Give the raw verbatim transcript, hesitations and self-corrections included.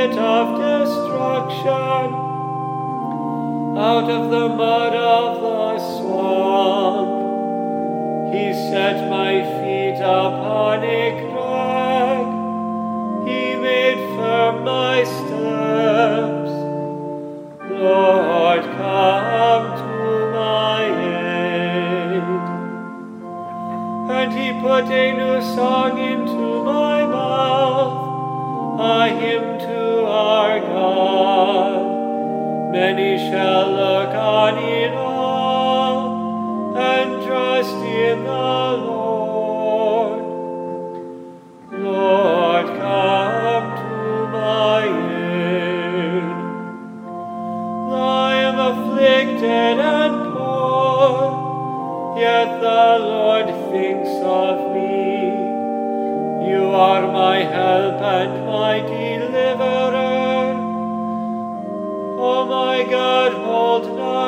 pit of destruction, out of the mud of the swamp. He set my feet upon a crag. He made firm my steps. Lord, come to my aid. And he put a new song into my mouth, a hymn to our God. Many shall look on in awe and trust in the Lord. Lord, come to my aid. I am afflicted and poor, yet the Lord thinks of me. You are my help and my deliverer. O my God, hold not